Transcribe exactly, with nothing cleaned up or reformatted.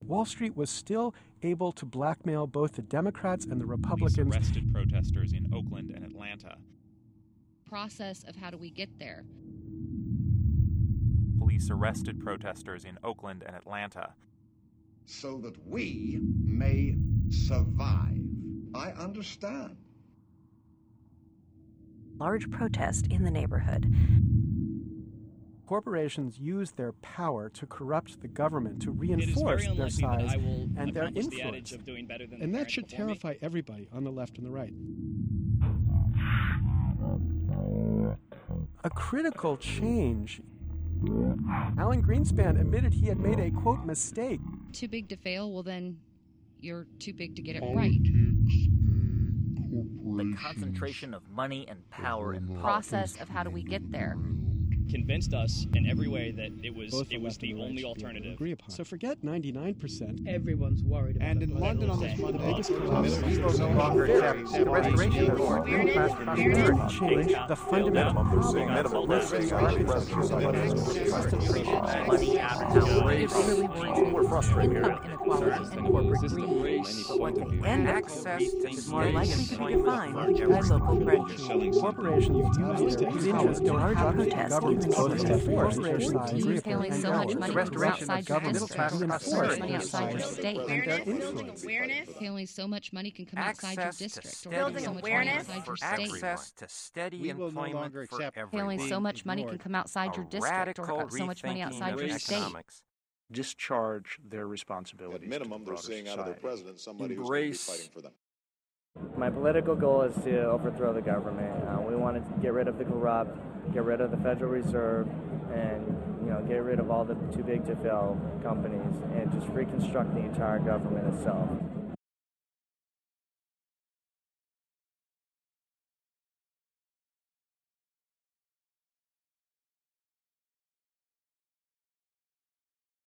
Wall Street was still able to blackmail both the Democrats and the Republicans. Police arrested protesters in Oakland and Atlanta. Process of how do we get there? Police arrested protesters in Oakland and Atlanta. So that we may survive. I understand. Large protest in the neighborhood. Corporations use their power to corrupt the government, to reinforce their size and their influence. The and that should terrify me. everybody on the left and the right. A critical change. Alan Greenspan admitted he had made a, quote, mistake. Too big to fail? Well, then you're too big to get it right. The concentration of money and power in process of how do we get there? Convinced us in every way that it was Both it was the only alternative. Agree upon. So forget ninety-nine percent. Everyone's worried about and in London on this one, the biggest We will no longer accept the restoration of middle-class prosperity. Change the fundamental problem with the money and We're frustrated here. Inequality and corporate greed. And access is more likely to be defined by local pressure. Corporations use their influence to large government government You're stealing so much money from outside your district, so much money outside your state. Stealing so much money can come outside your district, or so much money outside your state. Access to steady employment for everyone. Stealing so much money can come outside your district, or so much money outside your state. Discharge their responsibilities. At minimum, they're seeing out of the president somebody who's going to be fighting for them. My political goal is to overthrow the government. Uh, we want to get rid of the corrupt, get rid of the Federal Reserve, and you know, get rid of all the too big to fail companies, and just reconstruct the entire government itself.